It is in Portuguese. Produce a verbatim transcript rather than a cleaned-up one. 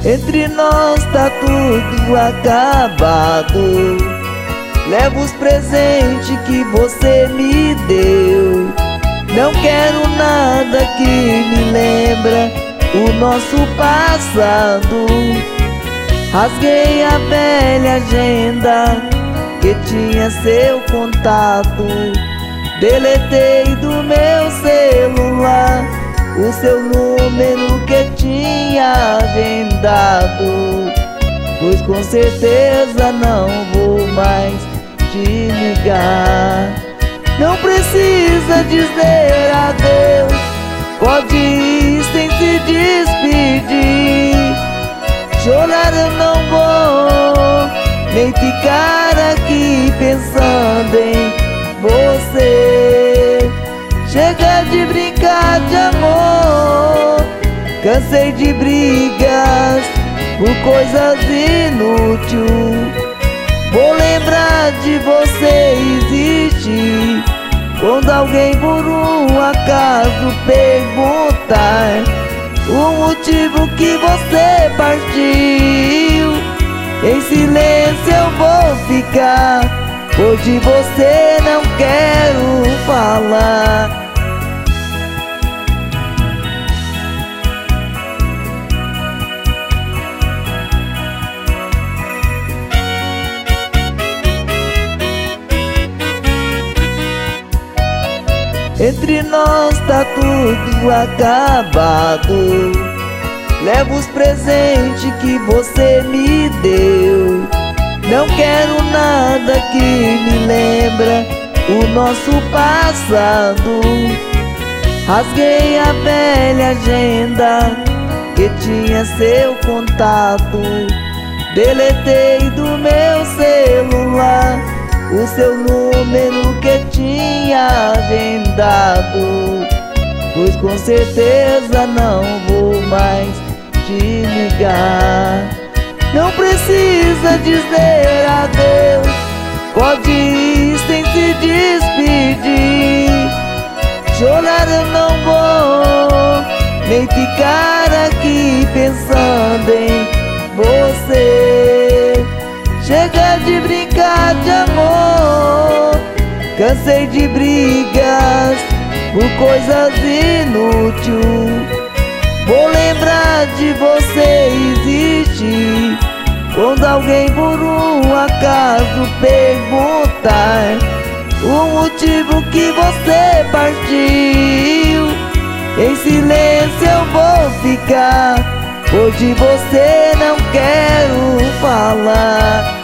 Entre nós tá tudo acabado. Levo os presentes que você me deu. Não quero nada que me lembra o nosso passado. Rasguei a velha agenda que tinha seu contato. Deletei do meu celular o seu número que tinha agendado, pois com certeza não vou mais te ligar. Não precisa dizer adeus, pode ir sem se despedir. Chorar eu não vou, nem ficar aqui pensando em você. Chega de brincar de amor, cansei de brigas por coisas inúteis. Vou lembrar de você existir quando alguém por um acaso perguntar o motivo que você partiu. Em silêncio eu vou ficar, pois de você não quero falar. Entre nós tá tudo acabado. Levo os presentes que você me deu. Não quero nada que me lembra o nosso passado. Rasguei a velha agenda que tinha seu contato. Deletei do meu celular o seu número que tinha agendado, pois com certeza não vou mais te ligar. Não precisa dizer adeus, pode ir sem se despedir. Chorar eu não vou, nem ficar aqui pensando em você. Chega de brincar de amor, cansei de brigas por coisas inúteis. Vou lembrar de você existir quando alguém por um acaso perguntar o motivo que você partiu. Em silêncio eu vou ficar, pois de você não quero falar.